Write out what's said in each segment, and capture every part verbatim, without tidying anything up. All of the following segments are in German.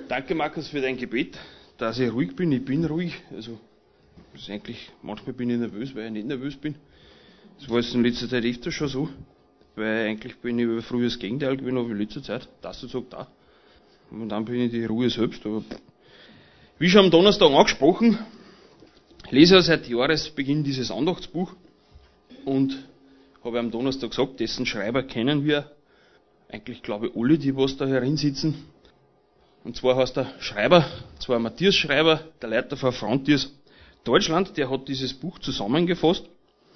Danke, Markus, für dein Gebet, dass ich ruhig bin. Ich bin ruhig. Also, das ist eigentlich, manchmal bin ich nervös, weil ich nicht nervös bin. Das war jetzt in letzter Zeit öfter schon so, weil eigentlich bin ich über früher das Gegenteil gewesen, aber in letzter Zeit, das du sagst, da. Und dann bin ich die Ruhe selbst. Aber wie schon am Donnerstag angesprochen, lese ich seit Jahresbeginn dieses Andachtsbuch und habe am Donnerstag gesagt, dessen Schreiber kennen wir, eigentlich glaube ich alle, die was da herin sitzen. Und zwar heißt der Schreiber, zwar Matthias Schreiber, der Leiter von Frontiers Deutschland, der hat dieses Buch zusammengefasst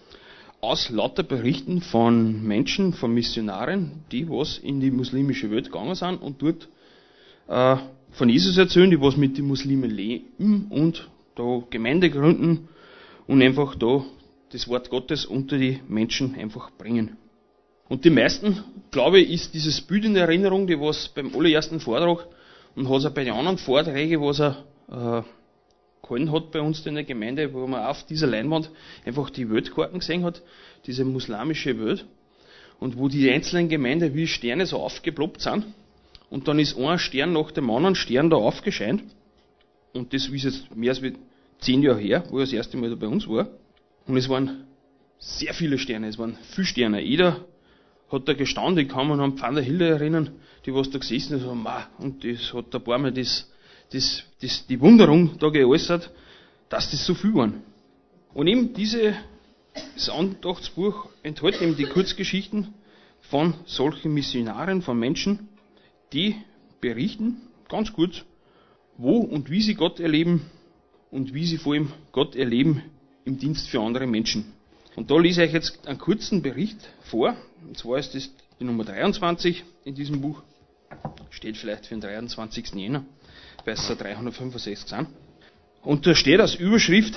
aus lauter Berichten von Menschen, von Missionaren, die was in die muslimische Welt gegangen sind und dort äh, von Jesus erzählen, die was mit den Muslimen leben und da Gemeinde gründen und einfach da das Wort Gottes unter die Menschen einfach bringen. Und die meisten, glaube ich, ist dieses Bild in Erinnerung, die was beim allerersten Vortrag und hat es auch bei den anderen Vorträgen, was er äh, gehalten hat bei uns in der Gemeinde, wo man auf dieser Leinwand einfach die Weltkarten gesehen hat, diese muslamische Welt, und wo die einzelnen Gemeinden wie Sterne so aufgeploppt sind. Und dann ist ein Stern nach dem anderen Stern da aufgescheint. Und das ist jetzt mehr als zehn Jahre her, wo er das erste Mal da bei uns war. Und es waren sehr viele Sterne, es waren viele Sterne. Jeder hat da gestanden, ich kann mich an Pfanner Hilde erinnern, die was da gesessen ist, und, und das hat ein paar Mal das, das, das, die Wunderung da geäußert, dass das so viel waren. Und eben diese, das Andachtsbuch enthält eben die Kurzgeschichten von solchen Missionaren, von Menschen, die berichten, ganz kurz, wo und wie sie Gott erleben und wie sie vor allem Gott erleben im Dienst für andere Menschen. Und da lese ich jetzt einen kurzen Bericht vor, und zwar ist das die Nummer dreiundzwanzig in diesem Buch, steht vielleicht für den dreiundzwanzigsten Jänner, weil es so dreihundertfünfundsechzig sind. Und da steht als Überschrift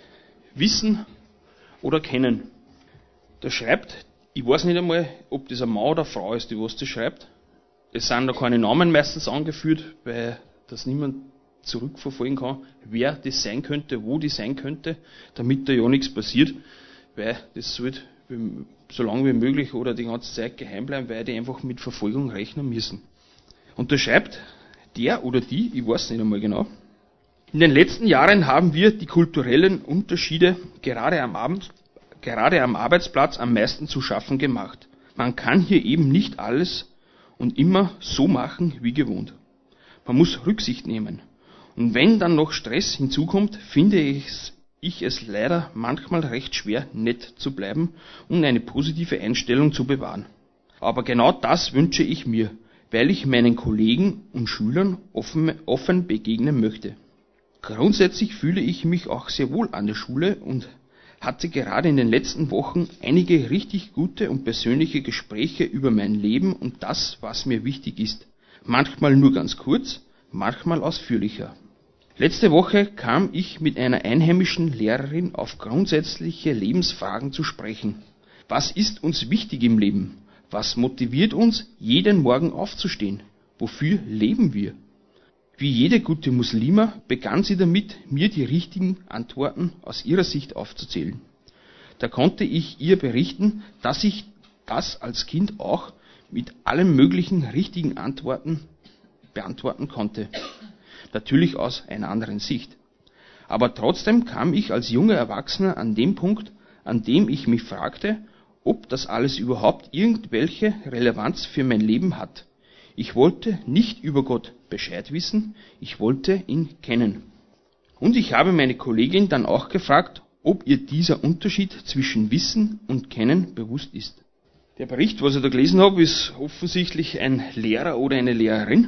Wissen oder Kennen. Da schreibt, ich weiß nicht einmal, ob das eine Mann oder eine Frau ist, die was das schreibt. Es sind da keine Namen meistens angeführt, weil das niemand zurückverfolgen kann, wer das sein könnte, wo die sein könnte, damit da ja nichts passiert, weil das sollte so lange wie möglich oder die ganze Zeit geheim bleiben, weil die einfach mit Verfolgung rechnen müssen. Und da schreibt der oder die, ich weiß nicht einmal genau, in den letzten Jahren haben wir die kulturellen Unterschiede gerade am Abend, gerade am Arbeitsplatz am meisten zu schaffen gemacht. Man kann hier eben nicht alles und immer so machen wie gewohnt. Man muss Rücksicht nehmen. Und wenn dann noch Stress hinzukommt, finde ich es, ich es leider manchmal recht schwer, nett zu bleiben und eine positive Einstellung zu bewahren. Aber genau das wünsche ich mir, weil ich meinen Kollegen und Schülern offen, offen begegnen möchte. Grundsätzlich fühle ich mich auch sehr wohl an der Schule und hatte gerade in den letzten Wochen einige richtig gute und persönliche Gespräche über mein Leben und das, was mir wichtig ist. Manchmal nur ganz kurz, manchmal ausführlicher. Letzte Woche kam ich mit einer einheimischen Lehrerin auf grundsätzliche Lebensfragen zu sprechen. Was ist uns wichtig im Leben? Was motiviert uns, jeden Morgen aufzustehen? Wofür leben wir? Wie jede gute Muslima begann sie damit, mir die richtigen Antworten aus ihrer Sicht aufzuzählen. Da konnte ich ihr berichten, dass ich das als Kind auch mit allen möglichen richtigen Antworten beantworten konnte. Natürlich aus einer anderen Sicht. Aber trotzdem kam ich als junger Erwachsener an den Punkt, an dem ich mich fragte, ob das alles überhaupt irgendwelche Relevanz für mein Leben hat. Ich wollte nicht über Gott Bescheid wissen, ich wollte ihn kennen. Und ich habe meine Kollegin dann auch gefragt, ob ihr dieser Unterschied zwischen Wissen und Kennen bewusst ist. Der Bericht, was ich da gelesen habe, ist offensichtlich ein Lehrer oder eine Lehrerin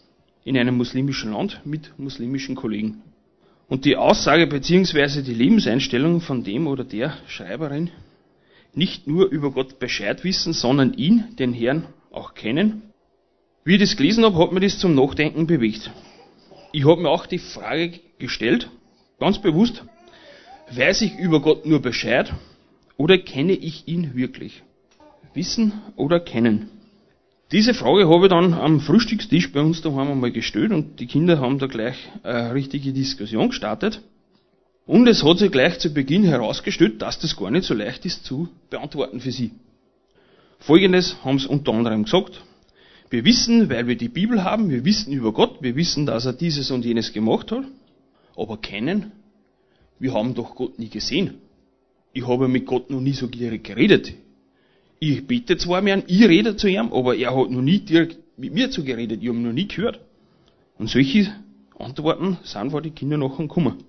in einem muslimischen Land mit muslimischen Kollegen. Und die Aussage bzw. die Lebenseinstellung von dem oder der Schreiberin, nicht nur über Gott Bescheid wissen, sondern ihn, den Herrn, auch kennen. Wie ich das gelesen habe, hat mir das zum Nachdenken bewegt. Ich habe mir auch die Frage gestellt, ganz bewusst, weiß ich über Gott nur Bescheid oder kenne ich ihn wirklich? Wissen oder kennen? Diese Frage habe ich dann am Frühstückstisch bei uns daheim einmal gestellt und die Kinder haben da gleich eine richtige Diskussion gestartet. Und es hat sich gleich zu Beginn herausgestellt, dass das gar nicht so leicht ist zu beantworten für sie. Folgendes haben sie unter anderem gesagt: Wir wissen, weil wir die Bibel haben, wir wissen über Gott, wir wissen, dass er dieses und jenes gemacht hat, aber kennen, wir haben doch Gott nie gesehen. Ich habe mit Gott noch nie so direkt geredet. Ich bete zwar mehr an, ich rede zu ihm, aber er hat noch nie direkt mit mir zu geredet, ich habe ihn noch nie gehört. Und solche Antworten sind vor die Kinder nachher gekommen.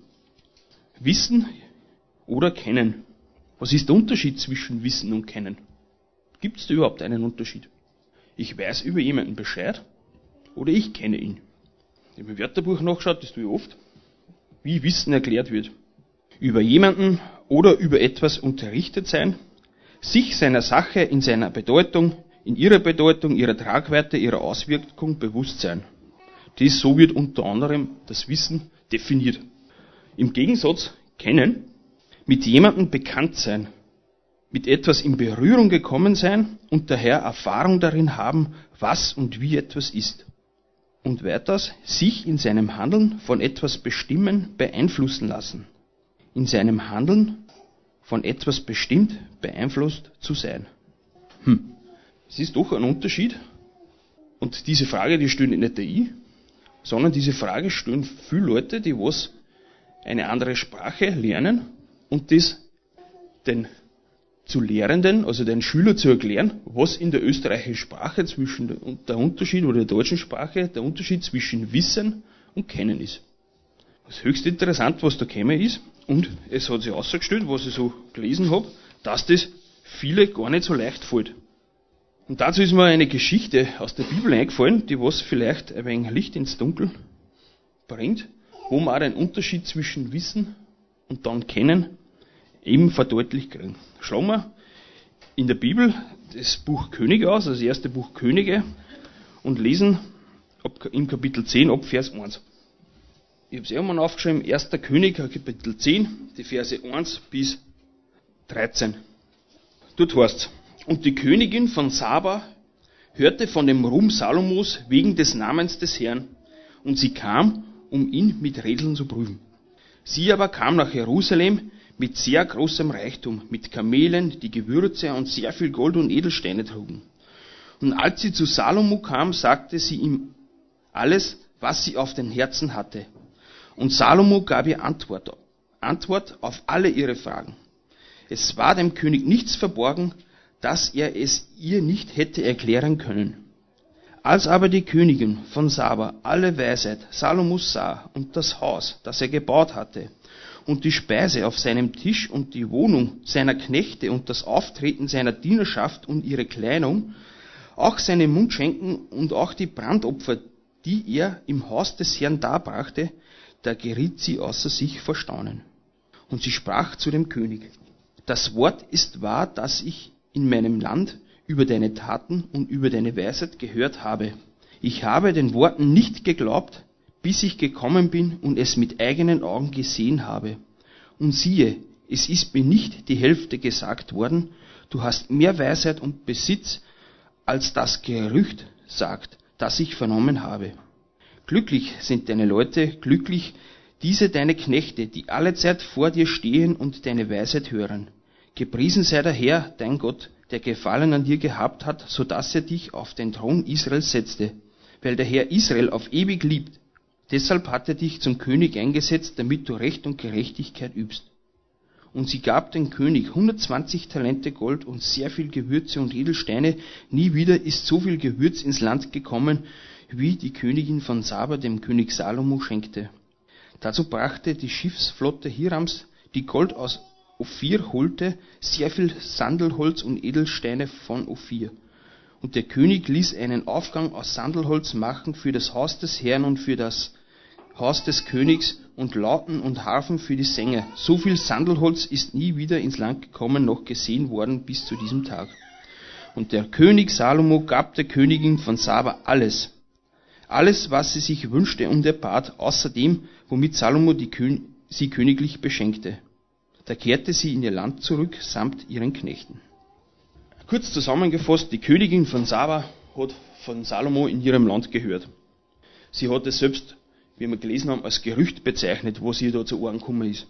Wissen oder kennen. Was ist der Unterschied zwischen Wissen und Kennen? Gibt es da überhaupt einen Unterschied? Ich weiß über jemanden Bescheid oder ich kenne ihn. Ich habe im Wörterbuch nachgeschaut, das tue ich oft, wie Wissen erklärt wird. Über jemanden oder über etwas unterrichtet sein, sich seiner Sache in seiner Bedeutung, in ihrer Bedeutung, ihrer Tragweite, ihrer Auswirkung bewusst sein. Dies, so wird unter anderem das Wissen definiert. Im Gegensatz kennen, mit jemandem bekannt sein, mit etwas in Berührung gekommen sein und daher Erfahrung darin haben, was und wie etwas ist. Und weiters, sich in seinem Handeln von etwas bestimmen, beeinflussen lassen. In seinem Handeln von etwas bestimmt, beeinflusst zu sein. Hm. Es ist doch ein Unterschied. Und diese Frage, die stellen nicht der ich, sondern diese Frage stellen viele Leute, die was eine andere Sprache lernen und das den zu Lehrenden, also den Schüler zu erklären, was in der österreichischen Sprache zwischen der Unterschied oder der deutschen Sprache der Unterschied zwischen Wissen und Kennen ist. Das ist höchst interessant, was da gekommen ist, und es hat sich herausgestellt, was ich so gelesen habe, dass das viele gar nicht so leicht fällt. Und dazu ist mir eine Geschichte aus der Bibel eingefallen, die was vielleicht ein wenig Licht ins Dunkel bringt, wo man auch den Unterschied zwischen Wissen und dann Kennen eben verdeutlicht kriegen. Schlagen wir in der Bibel das Buch Könige aus, also das erste Buch Könige, und lesen ab, im Kapitel zehn ab Vers eins. Ich habe es einmal aufgeschrieben, erster König, Kapitel zehn, die Verse eins bis dreizehn. Dort heißt es: Und die Königin von Saba hörte von dem Ruhm Salomos wegen des Namens des Herrn, und sie kam, um ihn mit Rätseln zu prüfen. Sie aber kam nach Jerusalem mit sehr großem Reichtum, mit Kamelen, die Gewürze und sehr viel Gold und Edelsteine trugen. Und als sie zu Salomo kam, sagte sie ihm alles, was sie auf den Herzen hatte. Und Salomo gab ihr Antwort, Antwort auf alle ihre Fragen. Es war dem König nichts verborgen, dass er es ihr nicht hätte erklären können. Als aber die Königin von Saba alle Weisheit Salomos sah und das Haus, das er gebaut hatte, und die Speise auf seinem Tisch und die Wohnung seiner Knechte und das Auftreten seiner Dienerschaft und ihre Kleidung, auch seine Mundschenken und auch die Brandopfer, die er im Haus des Herrn darbrachte, da geriet sie außer sich vor Staunen. Und sie sprach zu dem König: Das Wort ist wahr, das ich in meinem Land über deine Taten und über deine Weisheit gehört habe. Ich habe den Worten nicht geglaubt, bis ich gekommen bin und es mit eigenen Augen gesehen habe. Und siehe, es ist mir nicht die Hälfte gesagt worden, du hast mehr Weisheit und Besitz, als das Gerücht sagt, das ich vernommen habe. Glücklich sind deine Leute, glücklich diese deine Knechte, die allezeit vor dir stehen und deine Weisheit hören. Gepriesen sei der Herr, dein Gott, der Gefallen an dir gehabt hat, so dass er dich auf den Thron Israels setzte, weil der Herr Israel auf ewig liebt. Deshalb hat er dich zum König eingesetzt, damit du Recht und Gerechtigkeit übst. Und sie gab dem König hundertzwanzig Talente Gold und sehr viel Gewürze und Edelsteine. Nie wieder ist so viel Gewürz ins Land gekommen, wie die Königin von Saba dem König Salomo schenkte. Dazu brachte die Schiffsflotte Hirams, die Gold aus Ophir holte, sehr viel Sandelholz und Edelsteine von Ophir. Und der König ließ einen Aufgang aus Sandelholz machen für das Haus des Herrn und für das Haus des Königs und Lauten und Harfen für die Sänger. So viel Sandelholz ist nie wieder ins Land gekommen, noch gesehen worden bis zu diesem Tag. Und der König Salomo gab der Königin von Saba alles. Alles, was sie sich wünschte und erbat, außer dem, womit Salomo die Kön- sie königlich beschenkte. Da kehrte sie in ihr Land zurück, samt ihren Knechten. Kurz zusammengefasst, die Königin von Saba hat von Salomo in ihrem Land gehört. Sie hat es selbst, wie wir gelesen haben, als Gerücht bezeichnet, was ihr da zu Ohren gekommen ist.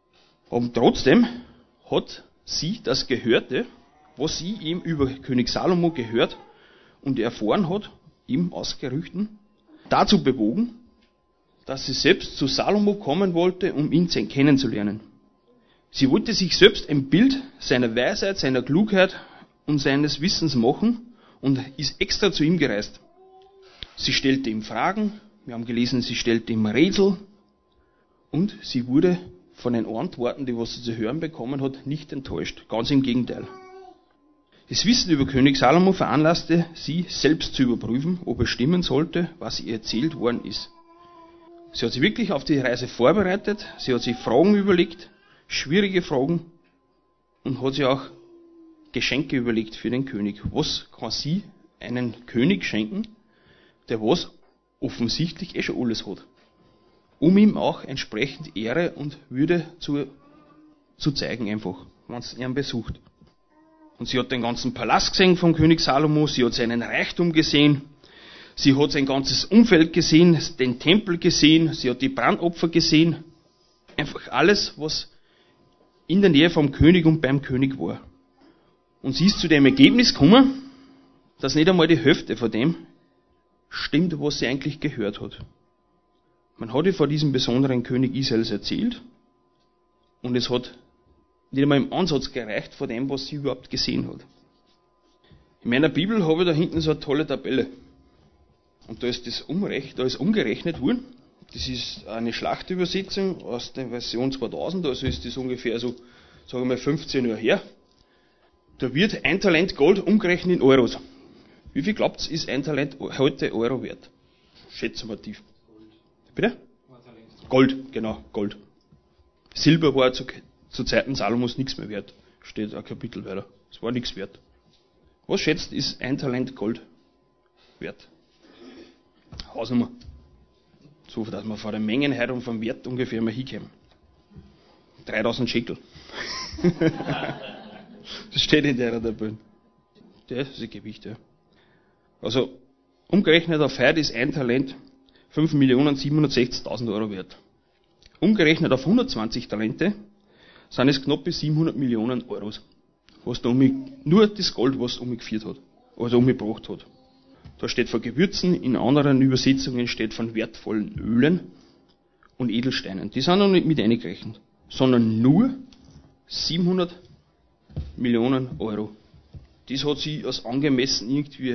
Und trotzdem hat sie das Gehörte, was sie ihm über König Salomo gehört und erfahren hat, ihm ausgerüchten, dazu bewogen, dass sie selbst zu Salomo kommen wollte, um ihn kennenzulernen. Sie wollte sich selbst ein Bild seiner Weisheit, seiner Klugheit und seines Wissens machen und ist extra zu ihm gereist. Sie stellte ihm Fragen, wir haben gelesen, sie stellte ihm Rätsel und sie wurde von den Antworten, die was sie zu hören bekommen hat, nicht enttäuscht. Ganz im Gegenteil. Das Wissen über König Salomo veranlasste sie, selbst zu überprüfen, ob es stimmen sollte, was ihr erzählt worden ist. Sie hat sich wirklich auf die Reise vorbereitet, sie hat sich Fragen überlegt, schwierige Fragen, und hat sich auch Geschenke überlegt für den König. Was kann sie einen König schenken, der was offensichtlich eh schon alles hat? Um ihm auch entsprechend Ehre und Würde zu, zu zeigen einfach, wenn sie ihn besucht. Und sie hat den ganzen Palast gesehen vom König Salomo, sie hat seinen Reichtum gesehen, sie hat sein ganzes Umfeld gesehen, den Tempel gesehen, sie hat die Brandopfer gesehen. Einfach alles, was in der Nähe vom König und beim König war. Und sie ist zu dem Ergebnis gekommen, dass nicht einmal die Hälfte von dem stimmt, was sie eigentlich gehört hat. Man hat ihr von diesem besonderen König Israels erzählt und es hat nicht einmal im Ansatz gereicht von dem, was sie überhaupt gesehen hat. In meiner Bibel habe ich da hinten so eine tolle Tabelle. Und da ist das umrecht, da ist umgerechnet worden. Das ist eine Schlachtübersetzung aus der Version zweitausend, also ist das ungefähr so, sagen wir mal, fünfzehn Jahre her. Da wird ein Talent Gold umgerechnet in Euros. Wie viel glaubt ihr, ist ein Talent heute Euro wert? Schätzen wir tief. Bitte? Gold, genau, Gold. Silber war zu, zu Zeiten Salomos nichts mehr wert. Steht ein Kapitel weiter. Es war nichts wert. Was schätzt, ist ein Talent Gold wert? Hausnummer. So, dass wir von der Mengen her und vom Wert ungefähr mal hinkommen. dreitausend Schekel. Das steht in der Tabelle. Das ist das Gewicht, ja. Also, umgerechnet auf heute ist ein Talent fünf Millionen siebenhundertsechzigtausend Euro wert. Umgerechnet auf hundertzwanzig Talente sind es knapp bis siebenhundert Millionen Euros. Was da um, nur das Gold, was umgeführt hat. Also umgebracht hat. Da steht von Gewürzen, in anderen Übersetzungen steht von wertvollen Ölen und Edelsteinen. Die sind noch nicht mit eingerechnet, sondern nur siebenhundert Millionen Euro. Das hat sie als angemessen irgendwie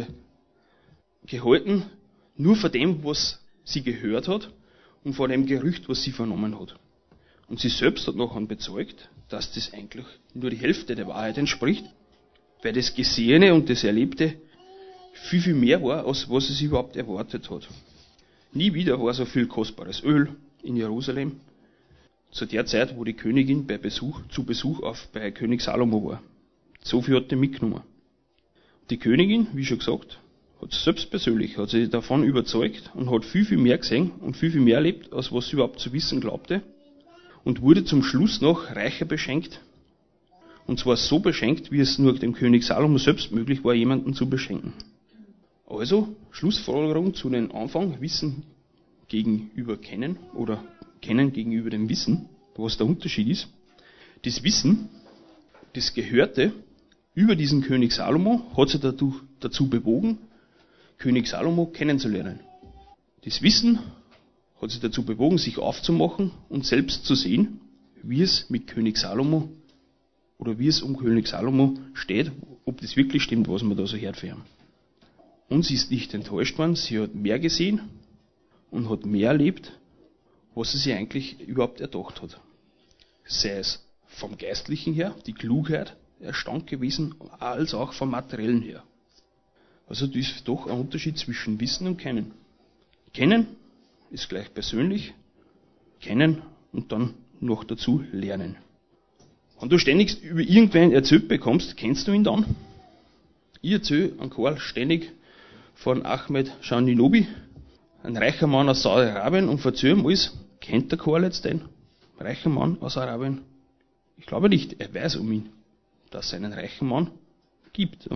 gehalten, nur von dem, was sie gehört hat und von dem Gerücht, was sie vernommen hat. Und sie selbst hat nachher bezeugt, dass das eigentlich nur die Hälfte der Wahrheit entspricht, weil das Gesehene und das Erlebte viel, viel mehr war, als was es überhaupt erwartet hat. Nie wieder war so viel kostbares Öl in Jerusalem, zu der Zeit, wo die Königin bei Besuch, zu Besuch auf, bei König Salomo war. So viel hat er mitgenommen. Die Königin, wie schon gesagt, hat selbst persönlich, hat sich davon überzeugt und hat viel, viel mehr gesehen und viel, viel mehr erlebt, als was sie überhaupt zu wissen glaubte, und wurde zum Schluss noch reicher beschenkt. Und zwar so beschenkt, wie es nur dem König Salomo selbst möglich war, jemanden zu beschenken. Also, Schlussfolgerung zu den Anfang, Wissen gegenüber Kennen oder Kennen gegenüber dem Wissen, was der Unterschied ist. Das Wissen, das Gehörte über diesen König Salomo, hat sie dazu, dazu bewogen, König Salomo kennenzulernen. Das Wissen hat sie dazu bewogen, sich aufzumachen und selbst zu sehen, wie es mit König Salomo oder wie es um König Salomo steht, ob das wirklich stimmt, was man da so hört für ihn. Und sie ist nicht enttäuscht worden, sie hat mehr gesehen und hat mehr erlebt, was sie sich eigentlich überhaupt erdacht hat. Sei es vom Geistlichen her, die Klugheit erstaunt gewesen, als auch vom Materiellen her. Also das ist doch ein Unterschied zwischen Wissen und Kennen. Kennen ist gleich persönlich, kennen und dann noch dazu lernen. Wenn du ständig über irgendwen erzählt bekommst, kennst du ihn dann? Ich erzähle an Karl ständig von Ahmed Shahninobi, ein reicher Mann aus Saudi-Arabien, und erzähle ihm alles. Kennt der Karl jetzt den reichen Mann aus Arabien? Ich glaube nicht, er weiß um ihn, dass es einen reichen Mann gibt.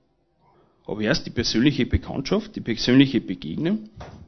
Aber erst die persönliche Bekanntschaft, die persönliche Begegnung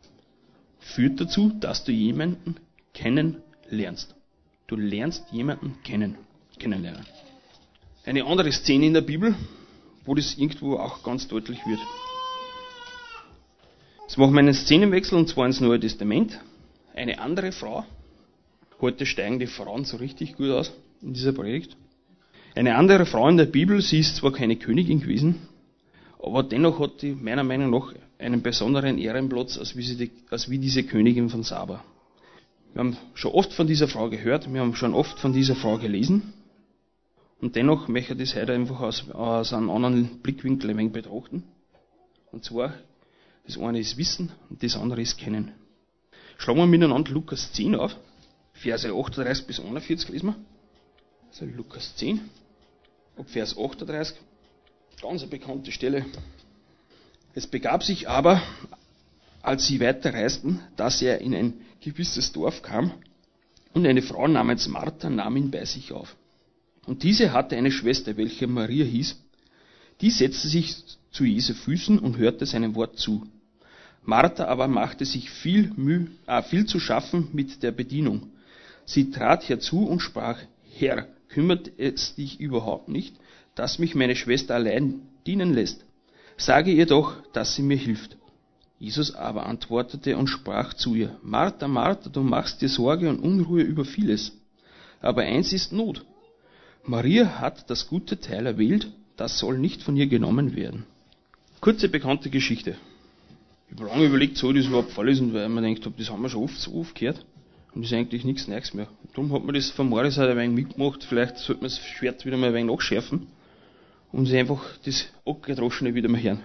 führt dazu, dass du jemanden kennenlernst. Du lernst jemanden kennen, kennenlernen. Eine andere Szene in der Bibel, wo das irgendwo auch ganz deutlich wird. Jetzt machen wir einen Szenenwechsel, und zwar ins Neue Testament. Eine andere Frau. Heute steigen die Frauen so richtig gut aus in dieser Predigt. Eine andere Frau in der Bibel, sie ist zwar keine Königin gewesen, aber dennoch hat sie meiner Meinung nach einen besonderen Ehrenplatz als wie, sie die, als wie diese Königin von Saba. Wir haben schon oft von dieser Frau gehört, wir haben schon oft von dieser Frau gelesen, und dennoch möchte ich das heute einfach aus, aus einem anderen Blickwinkel ein wenig betrachten. Und zwar, das eine ist Wissen und das andere ist Kennen. Schlagen wir miteinander Lukas zehn auf, Verse achtunddreißig bis einundvierzig lesen wir. Also Lukas zehn, ab Vers achtunddreißig, ganz eine bekannte Stelle. Es begab sich aber, als sie weiterreisten, dass er in ein gewisses Dorf kam, und eine Frau namens Martha nahm ihn bei sich auf. Und diese hatte eine Schwester, welche Maria hieß. Die setzte sich zu Jesu Füßen und hörte seinem Wort zu. Martha aber machte sich viel, Mühe, äh, viel zu schaffen mit der Bedienung. Sie trat herzu und sprach: Herr, kümmert es dich überhaupt nicht, dass mich meine Schwester allein dienen lässt? Sage ihr doch, dass sie mir hilft. Jesus aber antwortete und sprach zu ihr: Martha, Martha, du machst dir Sorge und Unruhe über vieles. Aber eins ist Not. Maria hat das gute Teil erwählt, das soll nicht von ihr genommen werden. Kurze bekannte Geschichte. Ich habe lange überlegt, soll ich das überhaupt vorlesen, weil man denkt, das haben wir schon oft so oft gehört. Und das ist eigentlich nichts Neues mehr. Und darum hat man das von Morris halt ein wenig mitgemacht. Vielleicht sollte man das Schwert wieder mal ein wenig nachschärfen und sich einfach das Abgedroschene wieder mal hören.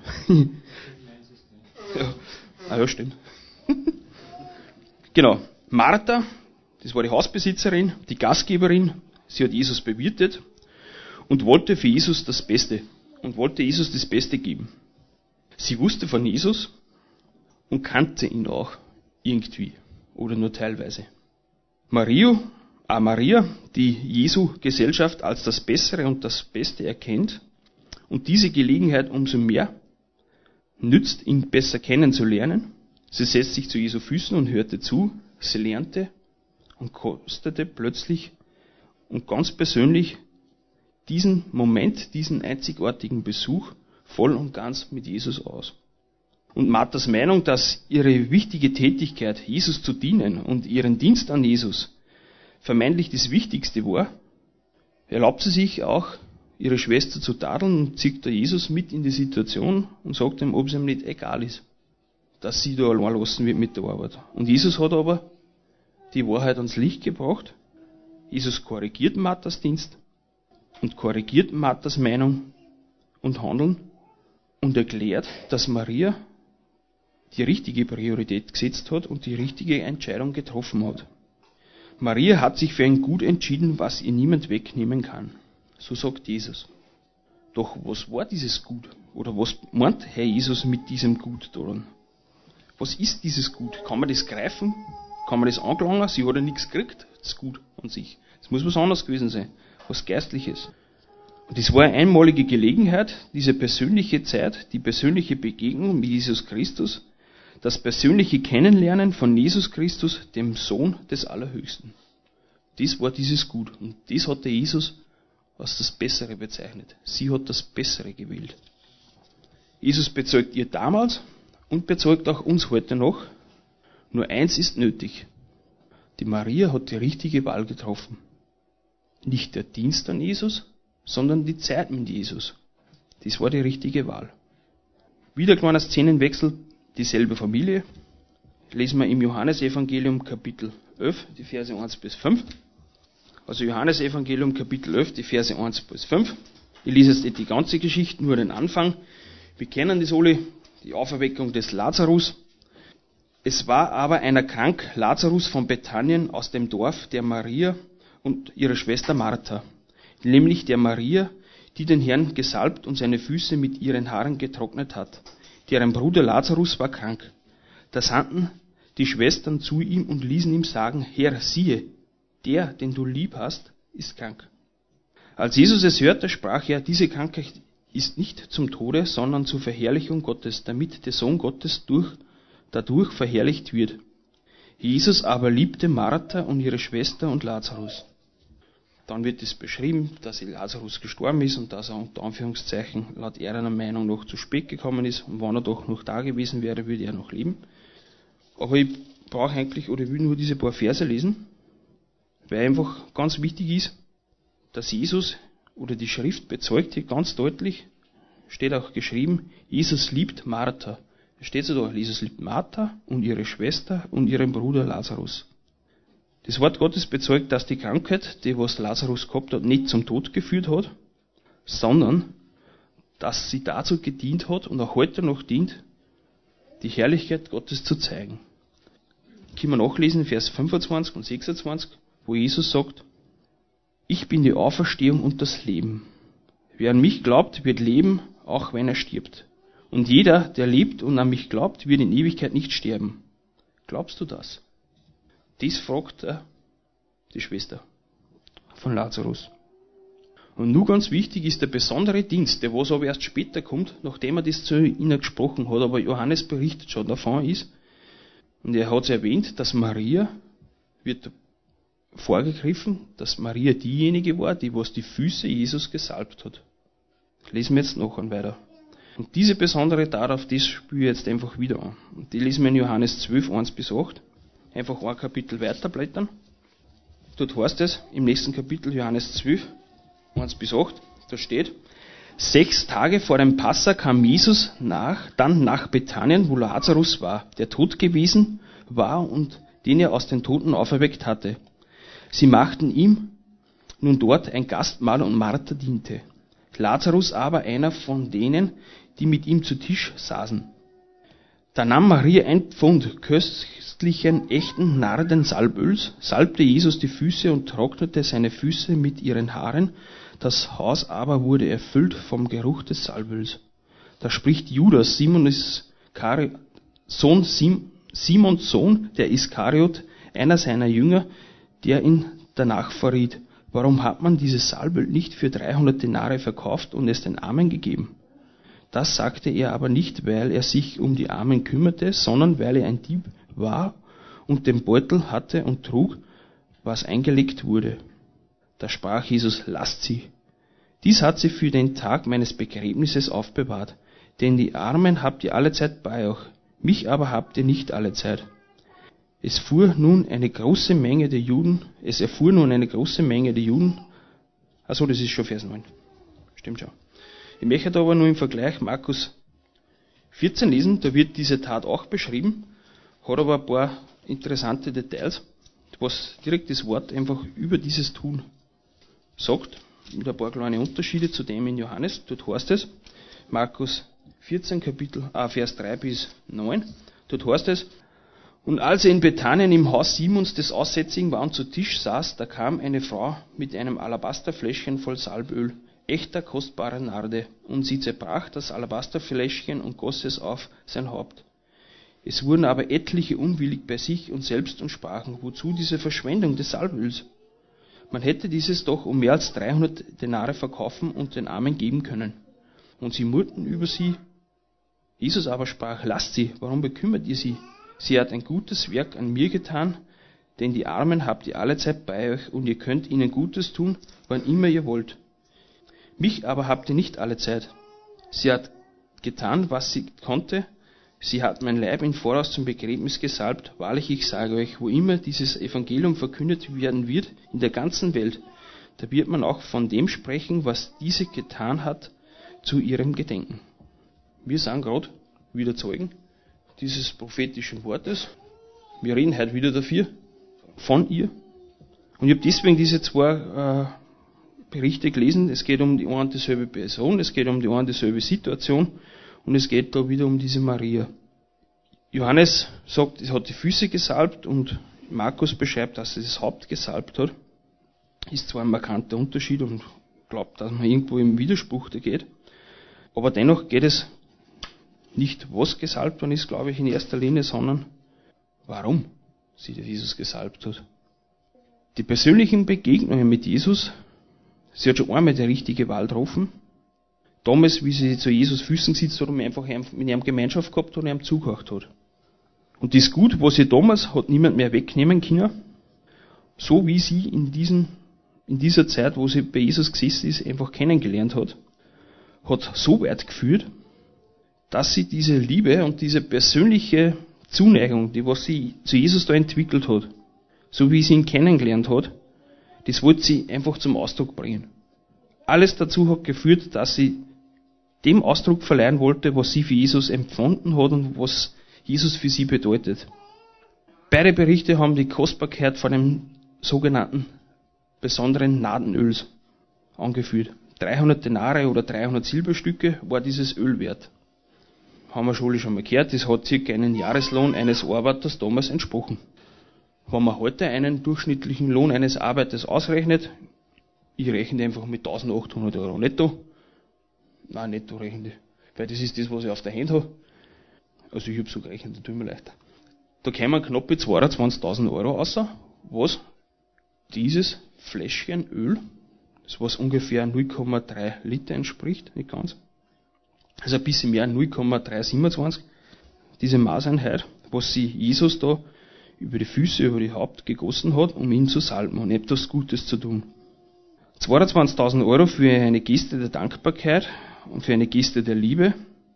Ja. Ah ja, stimmt. Genau. Martha, das war die Hausbesitzerin, die Gastgeberin. Sie hat Jesus bewirtet und wollte für Jesus das Beste und wollte Jesus das Beste geben. Sie wusste von Jesus und kannte ihn auch irgendwie oder nur teilweise. Maria, ah Maria, die Jesu Gesellschaft als das Bessere und das Beste erkennt und diese Gelegenheit umso mehr nützt, ihn besser kennenzulernen. Sie setzt sich zu Jesu Füßen und hörte zu. Sie lernte und kostete plötzlich und ganz persönlich diesen Moment, diesen einzigartigen Besuch voll und ganz mit Jesus aus. Und Marthas Meinung, dass ihre wichtige Tätigkeit, Jesus zu dienen und ihren Dienst an Jesus vermeintlich das Wichtigste war, erlaubt sie sich auch, ihre Schwester zu tadeln und zieht da Jesus mit in die Situation und sagt ihm, ob es ihm nicht egal ist, dass sie da allein lassen wird mit der Arbeit. Und Jesus hat aber die Wahrheit ans Licht gebracht. Jesus korrigiert Marthas Dienst und korrigiert Marthas Meinung und Handeln und erklärt, dass Maria die richtige Priorität gesetzt hat und die richtige Entscheidung getroffen hat. Maria hat sich für ein Gut entschieden, was ihr niemand wegnehmen kann. So sagt Jesus. Doch was war dieses Gut? Oder was meint Herr Jesus mit diesem Gut daran? Was ist dieses Gut? Kann man das greifen? Kann man das angelangen? Sie hat ja nichts gekriegt, das Gut an sich. Es muss was anderes gewesen sein, was Geistliches. Und es war eine einmalige Gelegenheit, diese persönliche Zeit, die persönliche Begegnung mit Jesus Christus, das persönliche Kennenlernen von Jesus Christus, dem Sohn des Allerhöchsten. Das war dieses Gut. Und das hat der Jesus als das Bessere bezeichnet. Sie hat das Bessere gewählt. Jesus bezeugt ihr damals und bezeugt auch uns heute noch, nur eins ist nötig. Die Maria hat die richtige Wahl getroffen. Nicht der Dienst an Jesus, sondern die Zeit mit Jesus. Das war die richtige Wahl. Wieder ein kleiner Szenenwechsel, dieselbe Familie. Lesen wir im Johannesevangelium Kapitel elf, die Verse eins bis fünf. Also Johannesevangelium Kapitel elf, die Verse eins bis fünf. Ich lese jetzt nicht die ganze Geschichte, nur den Anfang. Wir kennen das alle, die Auferweckung des Lazarus. Es war aber einer krank, Lazarus von Bethanien aus dem Dorf der Maria und ihrer Schwester Martha, nämlich der Maria, die den Herrn gesalbt und seine Füße mit ihren Haaren getrocknet hat. Deren Bruder Lazarus war krank. Da sandten die Schwestern zu ihm und ließen ihm sagen, Herr, siehe, der, den du lieb hast, ist krank. Als Jesus es hörte, sprach er, diese Krankheit ist nicht zum Tode, sondern zur Verherrlichung Gottes, damit der Sohn Gottes durch, dadurch verherrlicht wird. Jesus aber liebte Martha und ihre Schwester und Lazarus. Dann wird es beschrieben, dass Lazarus gestorben ist und dass er unter Anführungszeichen laut ihrer Meinung noch zu spät gekommen ist. Und wenn er doch noch da gewesen wäre, würde er noch leben. Aber ich brauche eigentlich, oder ich will nur diese paar Verse lesen, weil einfach ganz wichtig ist, dass Jesus oder die Schrift bezeugt hier ganz deutlich, steht auch geschrieben, Jesus liebt Martha. Da steht so da, Jesus liebt Martha und ihre Schwester und ihren Bruder Lazarus. Das Wort Gottes bezeugt, dass die Krankheit, die was Lazarus gehabt hat, nicht zum Tod geführt hat, sondern dass sie dazu gedient hat und auch heute noch dient, die Herrlichkeit Gottes zu zeigen. Können wir nachlesen, Vers fünfundzwanzig und sechsundzwanzig, wo Jesus sagt, ich bin die Auferstehung und das Leben. Wer an mich glaubt, wird leben, auch wenn er stirbt. Und jeder, der lebt und an mich glaubt, wird in Ewigkeit nicht sterben. Glaubst du das? Das fragt er die Schwester von Lazarus. Und nur ganz wichtig ist der besondere Dienst, der was aber erst später kommt, nachdem er das zu ihnen gesprochen hat, aber Johannes berichtet schon davon ist. Und er hat es erwähnt, dass Maria, wird vorgegriffen, dass Maria diejenige war, die was die Füße Jesus gesalbt hat. Lesen wir jetzt noch an weiter. Und diese besondere Tat, auf das spüre ich jetzt einfach wieder an. Und die lesen wir in Johannes zwölf, eins bis acht. Einfach ein Kapitel weiterblättern. Dort heißt es, im nächsten Kapitel Johannes zwölf, eins bis acht, da steht, sechs Tage vor dem Passa kam Jesus nach, dann nach Bethanien, wo Lazarus war, der tot gewesen war und den er aus den Toten auferweckt hatte. Sie machten ihm nun dort ein Gastmahl und Martha diente. Lazarus aber einer von denen, die mit ihm zu Tisch saßen. Da nahm Maria ein Pfund köstlichen, echten Nardensalböls, salbte Jesus die Füße und trocknete seine Füße mit ihren Haaren. Das Haus aber wurde erfüllt vom Geruch des Salböls. Da spricht Judas, Simons Sohn, Simons Sohn, der Iskariot, einer seiner Jünger, der ihn danach verriet. Warum hat man dieses Salböl nicht für dreihundert Denare verkauft und es den Armen gegeben? Das sagte er aber nicht, weil er sich um die Armen kümmerte, sondern weil er ein Dieb war und den Beutel hatte und trug, was eingelegt wurde. Da sprach Jesus, lasst sie. Dies hat sie für den Tag meines Begräbnisses aufbewahrt, denn die Armen habt ihr allezeit bei euch, mich aber habt ihr nicht allezeit. Es fuhr nun eine große Menge der Juden, es erfuhr nun eine große Menge der Juden, also das ist schon Vers neun, stimmt schon. Ich möchte aber nur im Vergleich Markus vierzehn lesen, da wird diese Tat auch beschrieben, hat aber ein paar interessante Details, was direkt das Wort einfach über dieses Tun sagt, mit ein paar kleine Unterschiede zu dem in Johannes. Dort heißt es, Markus vierzehn, Kapitel, ah, Vers drei bis neun, dort heißt es, und als er in Bethanien im Haus Simons des Aussätzigen war und zu Tisch saß, da kam eine Frau mit einem Alabasterfläschchen voll Salböl, echter kostbarer Narde, und sie zerbrach das Alabasterfläschchen und goss es auf sein Haupt. Es wurden aber etliche unwillig bei sich und selbst und sprachen, wozu diese Verschwendung des Salböls? Man hätte dieses doch um mehr als dreihundert Denare verkaufen und den Armen geben können. Und sie murrten über sie. Jesus aber sprach, lasst sie, warum bekümmert ihr sie? Sie hat ein gutes Werk an mir getan, denn die Armen habt ihr allezeit bei euch und ihr könnt ihnen Gutes tun, wann immer ihr wollt. Mich aber habt ihr nicht allezeit. Sie hat getan, was sie konnte. Sie hat mein Leib im Voraus zum Begräbnis gesalbt. Wahrlich, ich sage euch, wo immer dieses Evangelium verkündet werden wird, in der ganzen Welt, da wird man auch von dem sprechen, was diese getan hat, zu ihrem Gedenken. Wir sind gerade wieder Zeugen dieses prophetischen Wortes. Wir reden heute wieder dafür, von ihr. Und ich habe deswegen diese zwei äh, Berichte gelesen. Es geht um die eine und dieselbe Person, es geht um die eine und dieselbe Situation und es geht da wieder um diese Maria. Johannes sagt, es hat die Füße gesalbt und Markus beschreibt, dass er das Haupt gesalbt hat. Ist zwar ein markanter Unterschied und glaubt, dass man irgendwo im Widerspruch da geht, aber dennoch geht es nicht, was gesalbt worden ist, glaube ich, in erster Linie, sondern warum sie Jesus gesalbt hat. Die persönlichen Begegnungen mit Jesus, sie hat schon einmal die richtige Wahl getroffen. Damals, wie sie zu Jesus Füßen sitzt hat und einfach mit ihm Gemeinschaft gehabt hat und ihm zugehört hat. Und das Gut, was sie damals hat niemand mehr wegnehmen können, so wie sie in diesem in dieser Zeit, wo sie bei Jesus gesessen ist, einfach kennengelernt hat, hat so weit geführt, dass sie diese Liebe und diese persönliche Zuneigung, die was sie zu Jesus da entwickelt hat, so wie sie ihn kennengelernt hat, das wollte sie einfach zum Ausdruck bringen. Alles dazu hat geführt, dass sie dem Ausdruck verleihen wollte, was sie für Jesus empfunden hat und was Jesus für sie bedeutet. Beide Berichte haben die Kostbarkeit von dem sogenannten besonderen Nadenöls angeführt. dreihundert Denare oder dreihundert Silberstücke war dieses Öl wert. Haben wir schon schon mal gehört, das hat circa einen Jahreslohn eines Arbeiters damals entsprochen. Wenn man heute einen durchschnittlichen Lohn eines Arbeiters ausrechnet, ich rechne einfach mit eintausendachthundert Euro netto, nein, netto rechne ich, weil das ist das, was ich auf der Hand habe. Also ich habe so gerechnet, das tut mir leid. Da kämen knappe zweiundzwanzigtausend Euro raus, was dieses Fläschchen Öl, das was ungefähr null Komma drei Liter entspricht, nicht ganz, also ein bisschen mehr, null Komma dreihundertsiebenundzwanzig, diese Maßeinheit, was sie Jesus da über die Füße, über die Haupt gegossen hat, um ihn zu salben und etwas Gutes zu tun. zweiundzwanzigtausend Euro für eine Geste der Dankbarkeit und für eine Geste der Liebe.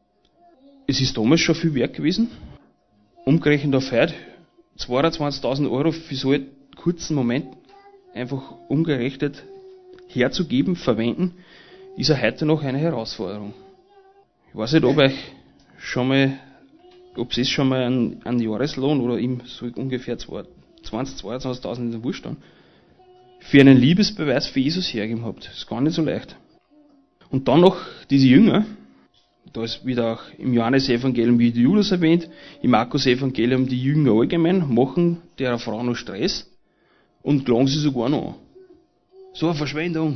Es ist damals schon viel wert gewesen. Umgerechnet auf heute, zweiundzwanzigtausend Euro für so einen kurzen Moment einfach umgerechnet herzugeben, verwenden, ist ja heute noch eine Herausforderung. Ich weiß nicht, ob euch schon mal, ob es schon mal einen, einen Jahreslohn oder ihm so ungefähr zwanzig, zweiundzwanzigtausend in der Wurst stand, für einen Liebesbeweis für Jesus hergegeben habt. Das ist gar nicht so leicht. Und dann noch diese Jünger, da ist wieder auch im Johannes-Evangelium wie die Judas erwähnt, im Markus-Evangelium die Jünger allgemein, machen der Frau noch Stress und klagen sie sogar noch an. So eine Verschwendung.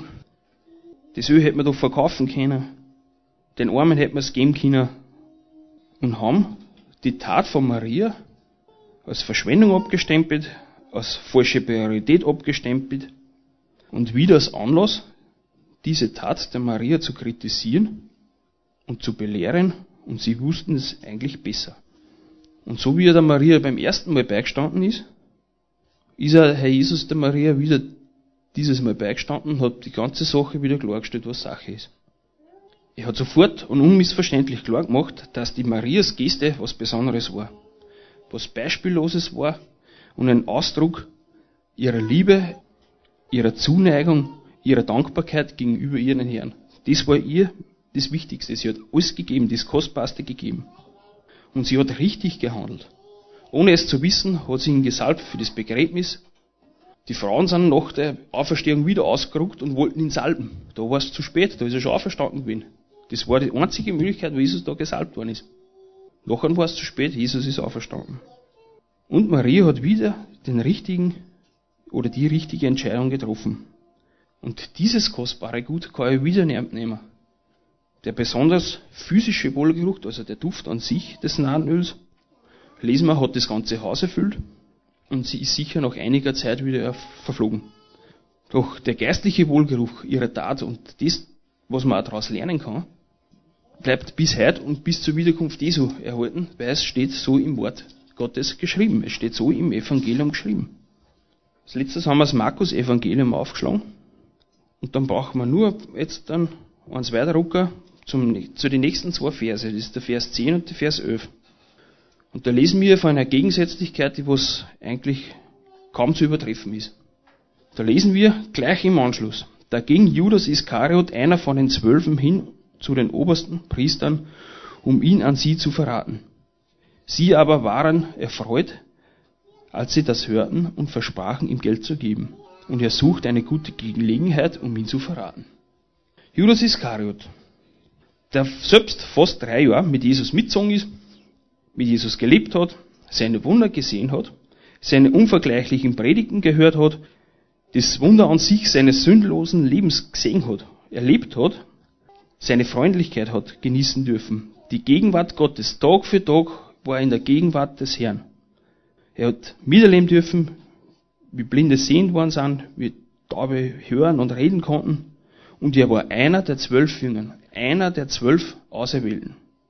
Das Öl hätte man doch verkaufen können. Den Armen hätte man es geben können. Und haben die Tat von Maria als Verschwendung abgestempelt, als falsche Priorität abgestempelt und wieder als Anlass, diese Tat der Maria zu kritisieren und zu belehren, und sie wussten es eigentlich besser. Und so wie er der Maria beim ersten Mal beigestanden ist, ist er, Herr Jesus, der Maria wieder dieses Mal beigestanden und hat die ganze Sache wieder klargestellt, was Sache ist. Er hat sofort und unmissverständlich klar gemacht, dass die Marias Geste was Besonderes war, was Beispielloses war und ein Ausdruck ihrer Liebe, ihrer Zuneigung, ihrer Dankbarkeit gegenüber ihren Herrn. Das war ihr das Wichtigste. Sie hat alles gegeben, das Kostbarste gegeben. Und sie hat richtig gehandelt. Ohne es zu wissen, hat sie ihn gesalbt für das Begräbnis. Die Frauen sind nach der Auferstehung wieder ausgerückt und wollten ihn salben. Da war es zu spät, da ist er schon auferstanden gewesen. Das war die einzige Möglichkeit, wo Jesus da gesalbt worden ist. Nachher war es zu spät, Jesus ist auferstanden. Und Maria hat wieder den richtigen oder die richtige Entscheidung getroffen. Und dieses kostbare Gut kann er wieder nehmen. Der besonders physische Wohlgeruch, also der Duft an sich des Nadenöls, lesen wir, hat das ganze Haus erfüllt und sie ist sicher nach einiger Zeit wieder verflogen. Doch der geistliche Wohlgeruch ihrer Tat und das, was man auch daraus lernen kann, bleibt bis heute und bis zur Wiederkunft Jesu erhalten, weil es steht so im Wort Gottes geschrieben. Es steht so im Evangelium geschrieben. Als letztes haben wir das Markus-Evangelium aufgeschlagen. Und dann brauchen wir nur jetzt dann eins weiter rucken zum, zu den nächsten zwei Verse. Das ist der Vers zehn und der Vers elf. Und da lesen wir von einer Gegensätzlichkeit, die was eigentlich kaum zu übertreffen ist. Da lesen wir gleich im Anschluss. Da ging Judas Iskariot, einer von den Zwölfen, hin zu den obersten Priestern, um ihn an sie zu verraten. Sie aber waren erfreut, als sie das hörten, und versprachen, ihm Geld zu geben. Und er suchte eine gute Gelegenheit, um ihn zu verraten. Judas Iskariot, der selbst fast drei Jahre mit Jesus mitgezogen ist, mit Jesus gelebt hat, seine Wunder gesehen hat, seine unvergleichlichen Predigten gehört hat, das Wunder an sich seines sündlosen Lebens gesehen hat, erlebt hat, seine Freundlichkeit hat genießen dürfen. Die Gegenwart Gottes, Tag für Tag, war in der Gegenwart des Herrn. Er hat miterleben dürfen, wie Blinde sehend worden sind, wie Taube hören und reden konnten. Und er war einer der zwölf Jüngern, einer der zwölf Auserwählten.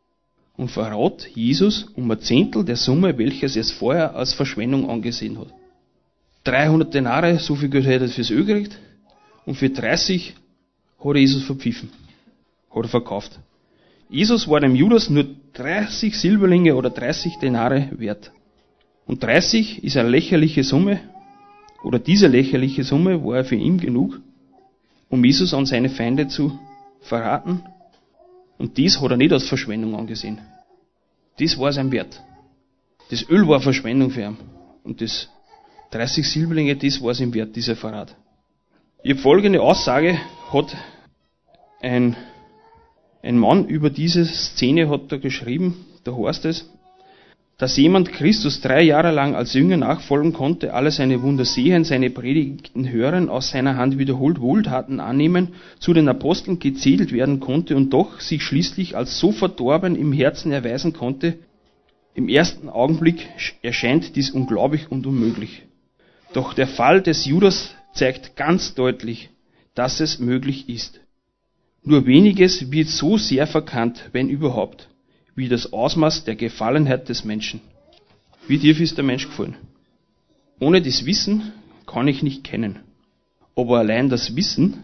Und verrat Jesus um ein Zehntel der Summe, welches er es vorher als Verschwendung angesehen hat. dreihundert Denare, so viel Geld hätte er fürs Öl gekriegt. Und für dreißig hat er Jesus verpfiffen. Hat er verkauft. Jesus war dem Judas nur dreißig Silberlinge oder dreißig Denare wert. Und dreißig ist eine lächerliche Summe, oder diese lächerliche Summe war für ihn genug, um Jesus an seine Feinde zu verraten. Und dies hat er nicht als Verschwendung angesehen. Das war sein Wert. Das Öl war Verschwendung für ihn. Und das dreißig Silberlinge, das war sein Wert, dieser Verrat. Die folgende Aussage hat ein, ein Mann über diese Szene hat da geschrieben, da heißt es, dass jemand Christus drei Jahre lang als Jünger nachfolgen konnte, alle seine Wunder sehen, seine Predigten hören, aus seiner Hand wiederholt Wohltaten annehmen, zu den Aposteln gezählt werden konnte und doch sich schließlich als so verdorben im Herzen erweisen konnte, im ersten Augenblick erscheint dies unglaublich und unmöglich. Doch der Fall des Judas zeigt ganz deutlich, dass es möglich ist. Nur weniges wird so sehr verkannt, wenn überhaupt, wie das Ausmaß der Gefallenheit des Menschen. Wie tief ist der Mensch gefallen? Ohne das Wissen kann ich nicht kennen. Aber allein das Wissen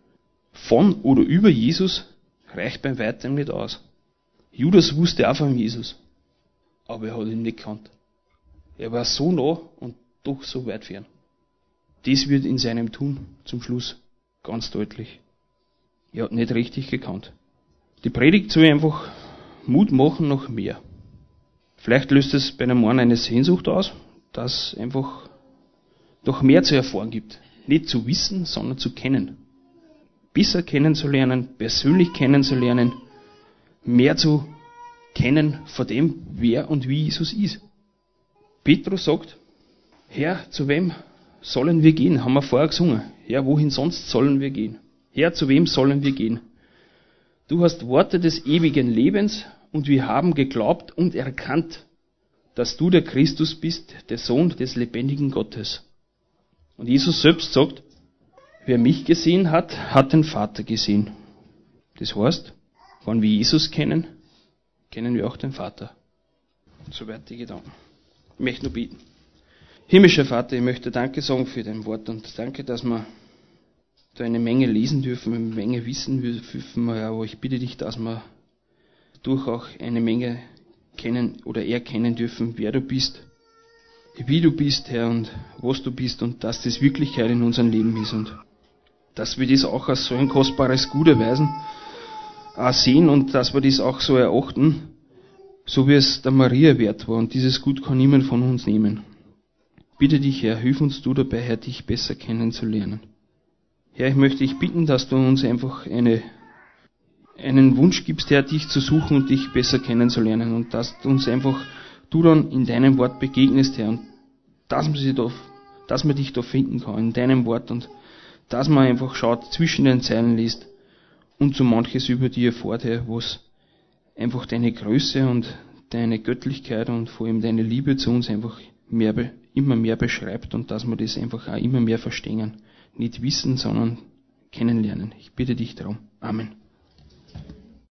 von oder über Jesus reicht bei weitem nicht aus. Judas wusste auch von Jesus, aber er hat ihn nicht gekannt. Er war so nah und doch so weit fern. Das wird in seinem Tun zum Schluss ganz deutlich. Er hat nicht richtig gekannt. Die Predigt soll einfach Mut machen noch mehr. Vielleicht löst es bei einem Mann eine Sehnsucht aus, dass es einfach noch mehr zu erfahren gibt. Nicht zu wissen, sondern zu kennen. Besser kennenzulernen, persönlich kennenzulernen, mehr zu kennen von dem, wer und wie Jesus ist. Petrus sagt, Herr, zu wem sollen wir gehen? Haben wir vorher gesungen. Herr, wohin sonst sollen wir gehen? Herr, zu wem sollen wir gehen? Du hast Worte des ewigen Lebens und wir haben geglaubt und erkannt, dass du der Christus bist, der Sohn des lebendigen Gottes. Und Jesus selbst sagt, wer mich gesehen hat, hat den Vater gesehen. Das heißt, wenn wir Jesus kennen, kennen wir auch den Vater. Soweit die Gedanken. Ich möchte nur beten. Himmlischer Vater, ich möchte Danke sagen für dein Wort und danke, dass wir da eine Menge lesen dürfen, eine Menge wissen dürfen, aber ich bitte dich, dass wir durch auch eine Menge kennen oder erkennen dürfen, wer du bist, wie du bist, Herr, und was du bist und dass das Wirklichkeit in unserem Leben ist und dass wir das auch als so ein kostbares Gut erweisen, auch sehen und dass wir das auch so erachten, so wie es der Maria wert war und dieses Gut kann niemand von uns nehmen. Bitte dich, Herr, hilf uns du dabei, Herr, dich besser kennenzulernen. Herr, ich möchte dich bitten, dass du uns einfach eine, einen Wunsch gibst, Herr, dich zu suchen und dich besser kennenzulernen und dass du uns einfach, du dann in deinem Wort begegnest, Herr, und dass man, sich da, dass man dich da finden kann, in deinem Wort und dass man einfach schaut, zwischen den Zeilen liest und so manches über dir erfährt, Herr, was einfach deine Größe und deine Göttlichkeit und vor allem deine Liebe zu uns einfach mehr, immer mehr beschreibt und dass wir das einfach auch immer mehr verstehen. Nicht wissen, sondern kennenlernen. Ich bitte dich darum. Amen.